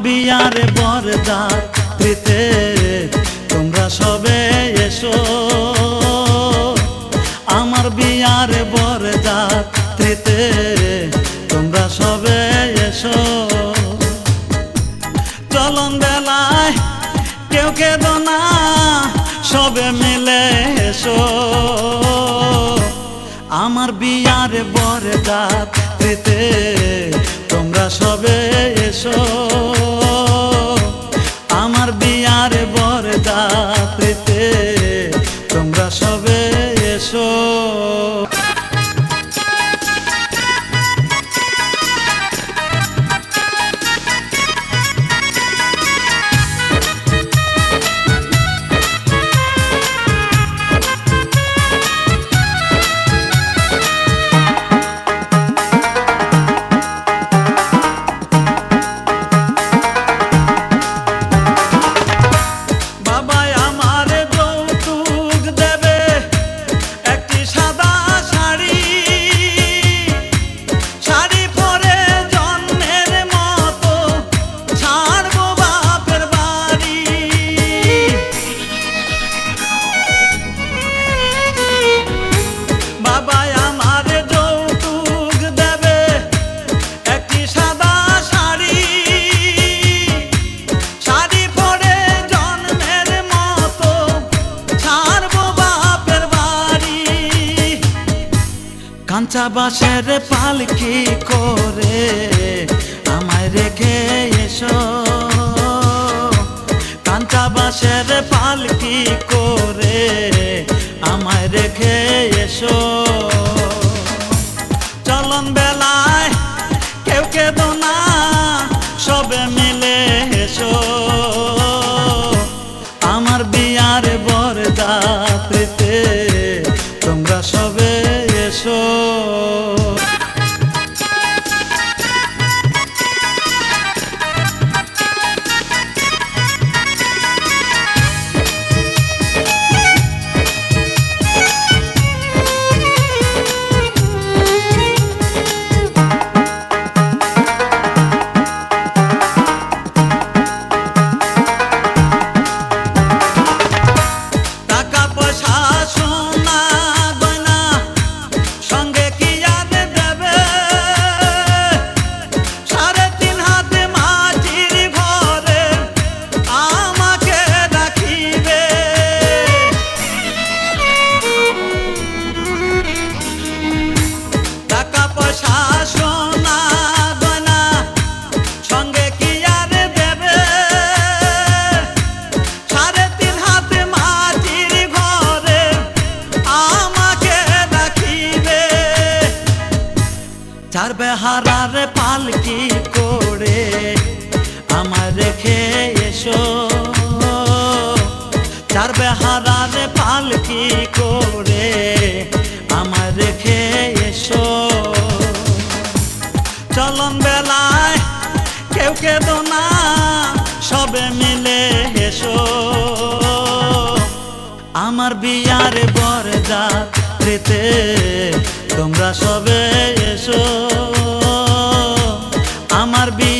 বিয়ার বরযাত্রীতে তোমরা সবে এসো, আমার বিয়ার বরযাত্রীতে তোমরা সবে এসো। চলন বেলায় কেউ কেঁদো না, সবে মিলে এসো, আমার বিয়ার বরযাত্রীতে তোমরা সবে এসো, আমার বিয়ার বরযাত্রীতে তোমরা সবে এসো। কাঁচা বাঁশের পালকি করে আমায় রেখে এসো, কাঁচা বাঁশের পালকি করে আমায় রেখে এসো। চলন বেলায় কেউ কেঁদো না, সবে মিলে এসো, আমার বিয়ার বরযাত্রীতে তোমরা সবে এসো। চার বেহারার পালকি করে আমায় রেখে এসো, চার বেহারার পালকি করে আমায় রেখে এসো। চলন বেলায় কেউ কেঁদো না, সবে মিলে এসো, আমার বিয়ার বরযাত্রীতে তোমরা সবে এসো, আমার